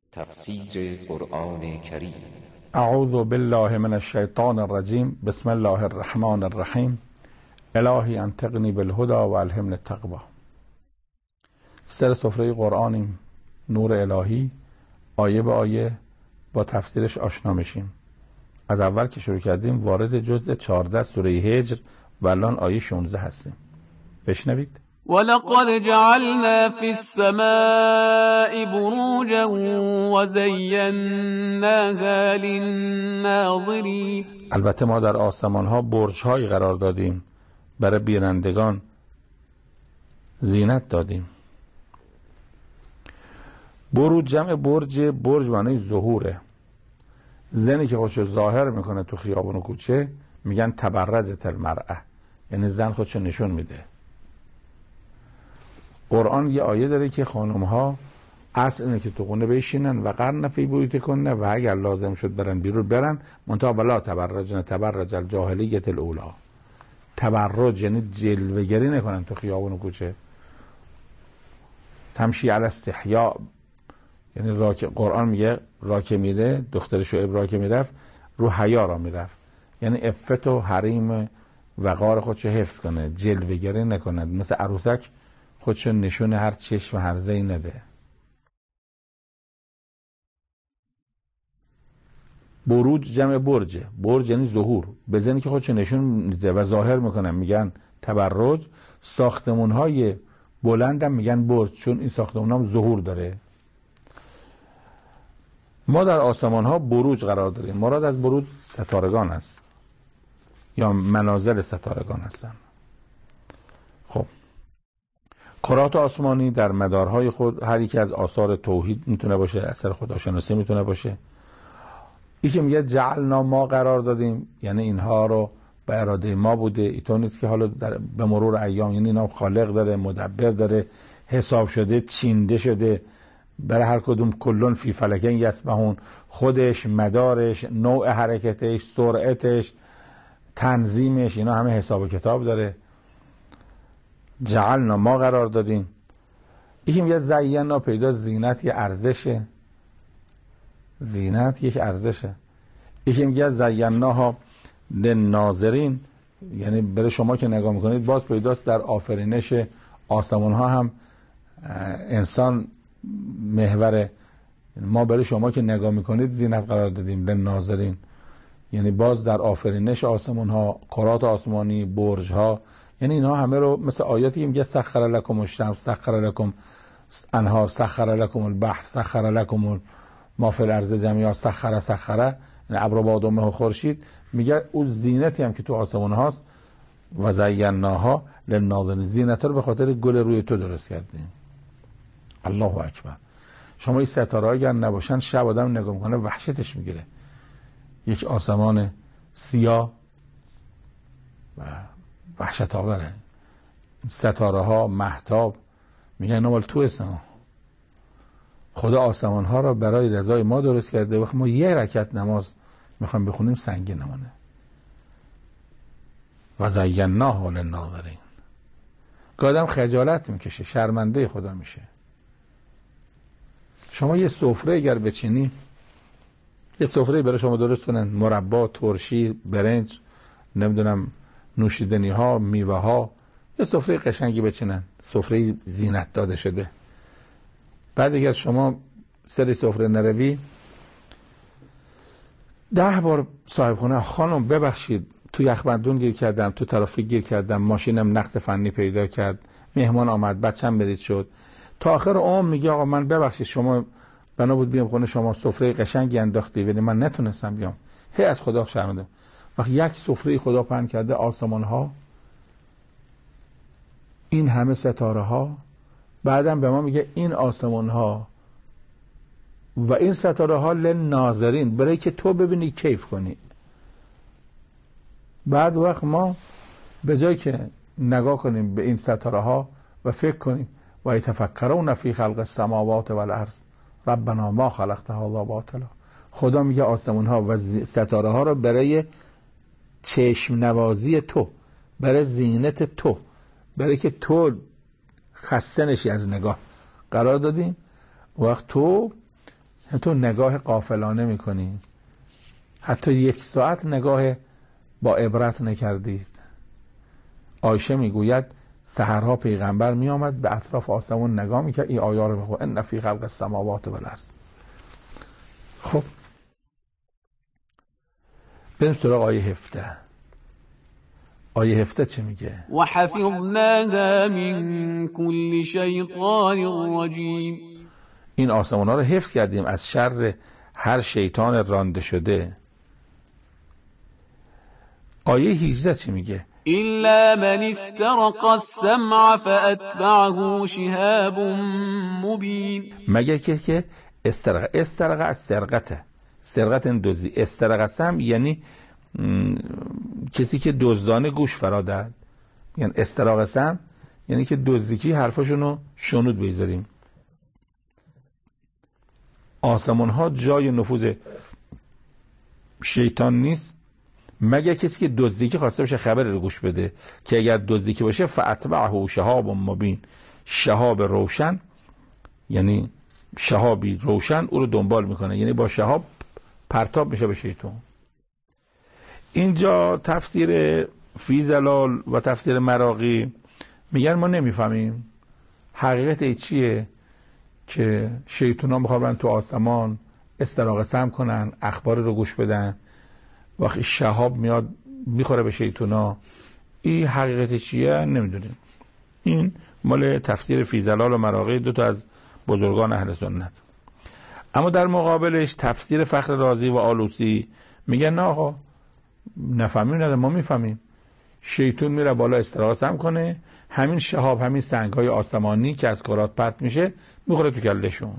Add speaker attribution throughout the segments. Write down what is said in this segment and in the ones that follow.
Speaker 1: تفسیر قرآن کریم.
Speaker 2: اعوذ بالله من الشیطان الرجیم. بسم الله الرحمن الرحیم. الهی انطقنی بالهدی و الهمنی التقوی. سر سفره قرآنیم، نور الهی، آیه به آیه با تفسیرش آشنا میشیم. از اول که شروع کردیم وارد جزء 14 سوره هجر و الان آیه 16 هستیم. بشنوید.
Speaker 3: ولقد جعلنا في السماء بروجا وزيناها للناظرين.
Speaker 2: البته ما در آسمان ها برج هایی قرار دادیم، برای بینندگان زینت دادیم. بروج جمع برج معنی ظهوره. زنی که خودشو ظاهر میکنه تو خیابون و کوچه میگن تبرجت المرأه، یعنی زن خودشو نشون میده. قرآن یه آیه داره که خانم ها اصل اینه که تو خونه بشینن و قرن فی بیوتکن و اگر لازم شد برن بیرون برن، منتها ولا تبرجن تبرج الجاهلیة الاولی. تبرج یعنی جلوه‌گری نکنن تو خیابون و کوچه. تمشی علی استحیاء، یعنی قرآن میگه راکه میره، دختر شعیب راکه میرفت رو حیا را میرفت، یعنی عفت و حریم وقار خودشو حفظ کنه، جلوه‌گری نکنه، مثل عروسک خودشو نشون هر چشم و هر زی نده. بروج جمع برجه. برج یعنی ظهور، به زنی که خودشو نشون میده و ظاهر میکنن میگن تبرج. ساختمون های بلندم میگن برج، چون این ساختمون هم ظهور داره. ما در آسمان ها بروج قرار داریم. مراد از بروج ستارگان است یا منازل ستارگان هستن. خب کرات آسمانی در مدارهای خود هر یکی از آثار توحید میتونه باشه، اثر خداشناسی میتونه باشه. این که میگه جعلنا، ما قرار دادیم، یعنی اینها رو به اراده ما بوده. اینطور نیست که حالا به مرور ایام، یعنی اینا خالق داره، مدبر داره، حساب شده، چینده شده، برای هر کدوم کلون فی فلکن یسبحون، خودش، مدارش، نوع حرکتش، سرعتش، تنظیمش، اینا همه حساب و کتاب داره. جعلنا، ما قرار دادیم. یکی میگه زینا، پیدا زینت یه ارزشه، زینت یک ارزشه. یکی میگه زیناها للناظرین، یعنی برای شما که نگاه میکنید باز پیداست در آفرینش آسمان ها هم انسان محوره. ما برای شما که نگاه میکنید زینت قرار دادیم للناظرین، یعنی باز در آفرینش آسمان ها، کرات آسمانی، برج ها، یعنی اینها همه رو مثل آیاتی میگه سخر لکم الشمس، سخر لکم انهار، سخر لکم البحر، سخر لکم ما فی الارض جمیعا، سخر، یعنی ابر و باد و مه و خورشید. میگه اون زینتی هم که تو آسمان هاست و زیناها للناظرین، زینت رو به خاطر گل روی تو درست کردیم. الله اکبر. شما این ستاره ها اگر نباشن شب آدم نگاه میکنه وحشتش میگیره. یک آسمان سیاه و وحشت آوره. ستاره ها، مهتاب، میگن اینا مال تو هستن. خدا آسمان ها را برای رضای ما درست کرده. وقتی ما یه رکعت نماز میخوایم بخونیم سنگین نمانه. و زیناها للناظرین. آدم خجالت میکشه، شرمنده خدا میشه. شما یه سفره اگر بچینی، یه سفره برای شما درست کنن، مربا، ترشی، برنج، نمیدونم نوشیدنی ها، میوه ها، یه سفره قشنگی بچینن، سفره زینت داده شده. بعد اگر شما سر سفره نروی 10 بار صاحب خونه خانم ببخشید تو یخبندون گیر کردم، تو ترافیک گیر کردم، ماشینم نقص فنی پیدا کرد، مهمان آمد، بچم مریض شد، تا آخر عمر میگه آقا من ببخشید شما بنا بود بیام خونه شما سفره قشنگی انداختی ولی من نتونستم بیام. هی از خدا شرمنده. وقتی یک سفره خدا پهن کرده، آسمان ها، این همه ستاره ها، بعدم به ما میگه این آسمان ها و این ستاره ها للناظرین، برای که تو ببینی کیف کنی. بعد وقت ما به جای که نگاه کنیم به این ستاره ها و فکر کنیم و یتفکرون فی خلق السماوات والارض ربنا ما خلقت هذا باطلا، خدا میگه آسمان ها و ستاره ها رو برای چشم نوازی تو، برای زینت تو، برای که تو خسته نشی از نگاه قرار دادیم. وقت تو تو نگاه غافلانه میکنی، حتی 1 ساعت نگاه با عبرت نکردید. عایشه میگوید سحرها پیغمبر میآمد به اطراف آسمون نگاه میکرد، این آیه رو میخوند ان فی خلق السماوات والارض. خب بریم سراغ آیه 17. آیه 17 چی میگه؟
Speaker 3: و حفظناها من كل شیطان رجیم.
Speaker 2: این آسمان ها رو حفظ کردیم از شر هر شیطان رانده شده. آیه 18 چی میگه؟
Speaker 3: إلا من استرق السمع فأتبعه شهاب مبين.
Speaker 2: مگر که استرق از سرقته، سرقت دزدی. استرق سمع یعنی کسی که دزدانه گوش فرادد، یعنی استراق سمع یعنی که دزدیکی حرفاشونو شنود بگذاریم. آسمان ها جای نفوذ شیطان نیست مگر کسی که دزدیکی خواسته باشه خبر رو گوش بده، که اگر دزدیکی باشه فاتبعه شهاب مبین، شهاب روشن، یعنی شهابی روشن او رو دنبال میکنه، یعنی با شهاب پرتاب میشه به شیطان. اینجا تفسیر فی ظلال و تفسیر مراغی میگن ما نمیفهمیم حقیقت چیه که شیطان ها میخوان تو آسمان استراق سمع کنن، اخبار رو گوش بدن، وقتی شهاب میاد میخوره به شیطونا. این حقیقت چیه نمیدونیم. این مال تفسیر فی ظلال و مراغی، 2 تا از بزرگان اهل سنت. اما در مقابلش تفسیر فخر رازی و آلوسی میگن نه آقا نفهمیم، نه ما میفهمیم. شیطان میره بالا استراق سمع کنه، همین شهاب، همین سنگ‌های آسمانی که از کرات پرت میشه میخوره تو کلشون.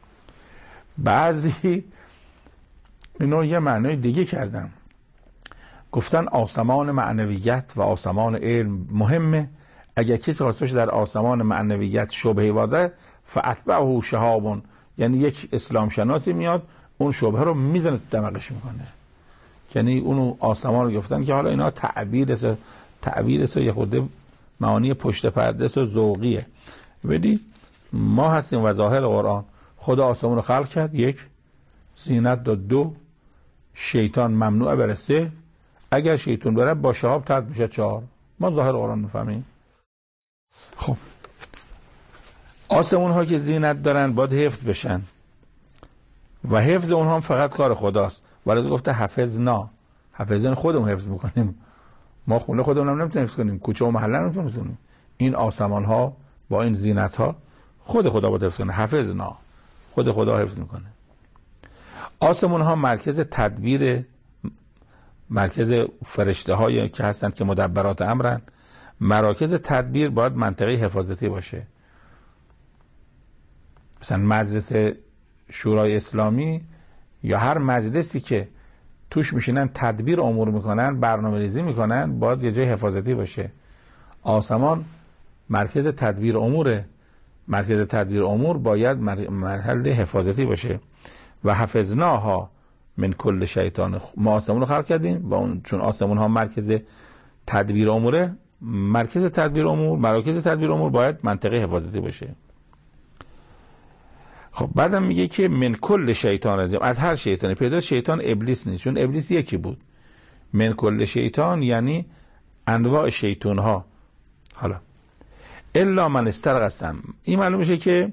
Speaker 2: بعضی اینو یه معنای دیگه کردن، گفتن آسمان معنویت و آسمان علم مهمه. اگر کسی خواسته باشه در آسمان معنویت شبهه واده فاتبعه شهاب، یعنی یک اسلام شناسی میاد اون شبهه رو میزنه تو دماغش میکنه. یعنی اونو آسمان رو گفتن که حالا اینا تعبیر یه خورده معانی پشت پرده و ذوقیه. بدی ما هستیم و ظاهر قرآن خدا آسمان رو خلق کرد، 1 زینت داد، 2 شیطان ممنوع بره، 3 اگر شیطان بره با شهاب ترد میشه، 4 ما ظاهر قرآن میفهمیم. خب آسمون ها که زینت دارن باید حفظ بشن و حفظ اونها هم فقط کار خداست. ولی گفته حفظنا، حفظن خودمون حفظ میکنیم، ما خونه خودمون هم نمیتونیم حفظ کنیم، کوچه و محله نمیتونیم حفظ کنیم. این آسمان ها با این زینت ها خود خدا باید حفظ کنه، حفظنا، خود خدا حفظ میکنه. آسمان ها مرکز تدبیر، مرکز فرشته هایی که هستند که مدبرات امرن. مراکز تدبیر باید منطقه حفاظتی باشه. مثلا مجلس شورای اسلامی یا هر مجلسی که توش میشینن تدبیر امور میکنن، برنامه ریزی میکنن، باید یه جای حفاظتی باشه. آسمان مرکز تدبیر اموره، مرکز تدبیر امور باید محل حفاظتی باشه. و حفظناها من کل شیطان، ما آسمون رو خلق کردیم و اون چون آسمون ها مرکز تدبیر اموره، مرکز تدبیر امور، مراکز تدبیر امور باید منطقه حفاظتی باشه. خب بعدم میگه که من کل شیطان رجیم، از هر شیطانی. پیدا شیطان ابلیس نیست، چون ابلیس یکی بود. من کل شیطان یعنی انواع شیطان ها. حالا الا من استرق السمع، این معلوم میشه که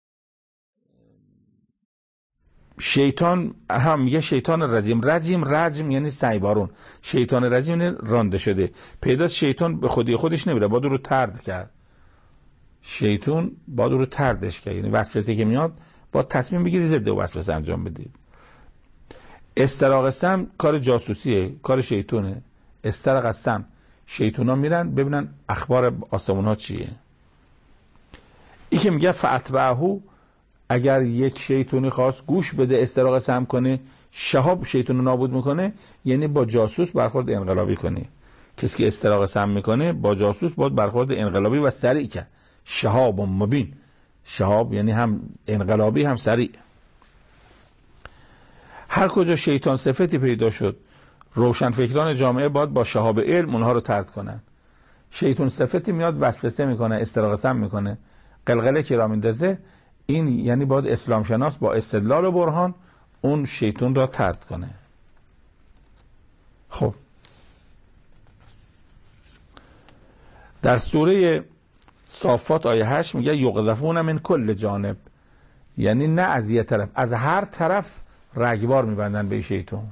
Speaker 2: شیطان هم میگه شیطان رجیم یعنی سیبارون، شیطان رجیم یعنی رانده شده. پیدا شیطان به خودی خودش نمیره، باید رو طرد کرد. شیطان باید رو طردش کرد، یعنی وسوسه که میاد باید تصمیم بگیری ضد وسوسه انجام بدید. استراق السمع کار جاسوسیه، کار شیطانه. استراق السمع شیطونا میرن ببینن اخبار آسمون ها چیه. این که میگه فاتبعه، اگر یک شیطانی خواست گوش بده استراق سمع کنه، شهاب شیطان رو نابود میکنه، یعنی با جاسوس برخورد انقلابی کنه. کسی که استراق سمع میکنه با جاسوس باید برخورد انقلابی و سریع کرد. شهاب مبین، شهاب یعنی هم انقلابی هم سریع. هر کجا شیطان صفتی پیدا شد، روشنفکران جامعه باید با شهاب علم اونها رو طرد کنن. شیطان صفتی میاد وسوسه میکنه، استراق سمع میکنه، قلقله که را میندازه، این یعنی باید اسلام شناس با استدلال و برهان اون شیطان را طرد کنه. خب در سوره صافات آیه 8 میگه یقذفون من کل جانب، یعنی نه از یه طرف، از هر طرف رگبار میبندن به شیطان.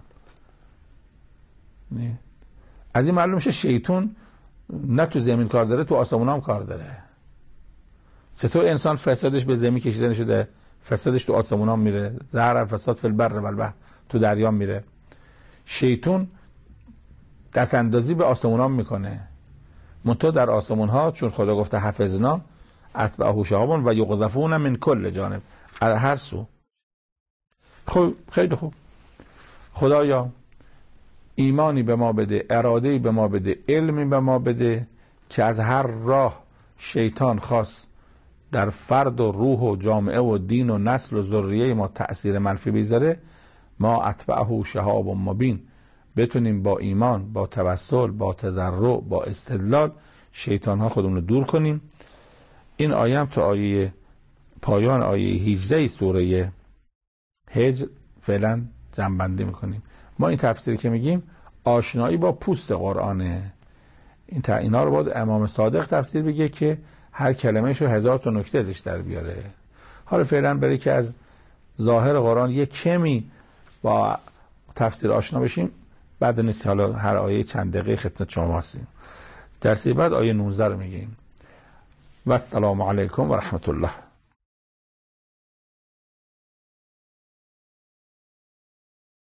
Speaker 2: از این معلوم میشه شیطان نه تو زمین کار داره، تو آسمون هم کار داره. چطور انسان فسادش به زمین کشیده نشده، فسادش تو آسمون هم میره. ظهر الفساد فی البر والبحر، تو دریا میره. شیطان دست اندازی به آسمون هم میکنه، منتها در آسمون ها چون خدا گفته حفظنا اتبعه شهاب و یقذفون من کل جانب، از هر سو. خب خیلی خوب. خدایا ایمانی به ما بده، اراده‌ای به ما بده، علمی به ما بده که از هر راه شیطان خواست در فرد و روح و جامعه و دین و نسل و ذریه ما تأثیر منفی بیذاره، ما اتبعه شهاب مبین بتونیم با ایمان، با توسل، با تضرع، با استدلال شیطان ها خودمون رو دور کنیم. این آیه هم تو آیه پایان آیه 18 سوره هجر فعلا جمع‌بندی میکنیم. ما این تفسیری که میگیم آشنایی با پوست قرآنه. اینا رو باید امام صادق تفسیر بگه که هر کلمه‌ش رو 1000 تا نکته ازش در بیاره. حالا فعلا برای که از ظاهر قرآن یک کمی با تفسیر آشنا بشیم، بعد نیست حالا هر آیه چند دقیقه خدمت شما هستیم. درس بعد آیه 19 رو میگیم. و السلام علیکم و رحمت الله.